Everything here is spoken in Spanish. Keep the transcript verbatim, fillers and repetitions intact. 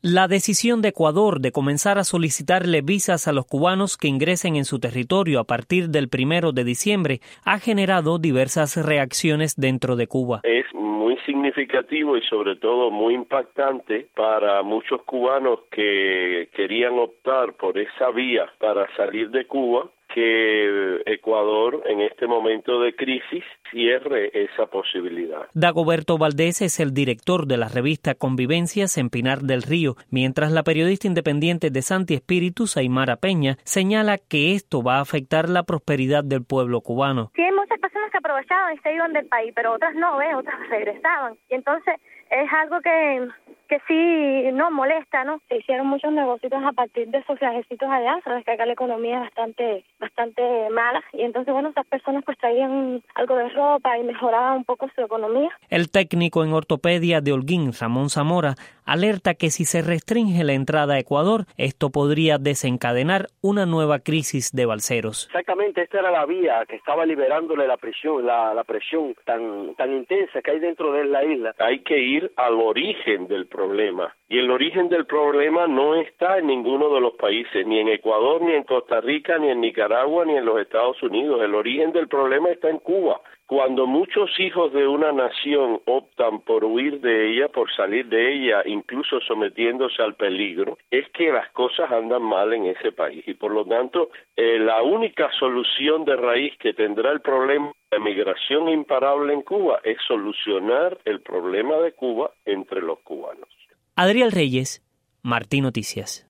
La decisión de Ecuador de comenzar a solicitarle visas a los cubanos que ingresen en su territorio a partir del primero de diciembre ha generado diversas reacciones dentro de Cuba. Es muy significativo y sobre todo muy impactante para muchos cubanos que querían optar por esa vía para salir de Cuba, que Ecuador en este momento de crisis cierre esa posibilidad. Dagoberto Valdés es el director de la revista Convivencias en Pinar del Río, mientras la periodista independiente de Santi Espíritus, Aymara Peña, señala que esto va a afectar la prosperidad del pueblo cubano. Sí, hay muchas personas que aprovechaban y se iban del país, pero otras no, ¿ves? Otras regresaban. Y entonces es algo que, que sí no molesta, ¿no? Se hicieron muchos negocios a partir de esos viajecitos allá, sabes que acá la economía es bastante bastante mala y entonces, bueno, esas personas pues traían algo de ropa y mejoraban un poco su economía. El técnico en ortopedia de Holguín, Ramón Zamora, alerta que si se restringe la entrada a Ecuador, esto podría desencadenar una nueva crisis de balseros. Exactamente, esta era la vía que estaba liberándole la presión, la, la presión tan, tan intensa que hay dentro de la isla. Hay que ir al origen del problema. Y el origen del problema no está en ninguno de los países, ni en Ecuador, ni en Costa Rica, ni en Nicaragua, ni en los Estados Unidos. El origen del problema está en Cuba. Cuando muchos hijos de una nación optan por huir de ella, por salir de ella, incluso sometiéndose al peligro, es que las cosas andan mal en ese país. Y por lo tanto, eh, la única solución de raíz que tendrá el problema de migración imparable en Cuba es solucionar el problema de Cuba entre los cubanos. Adriel Reyes, Martí Noticias.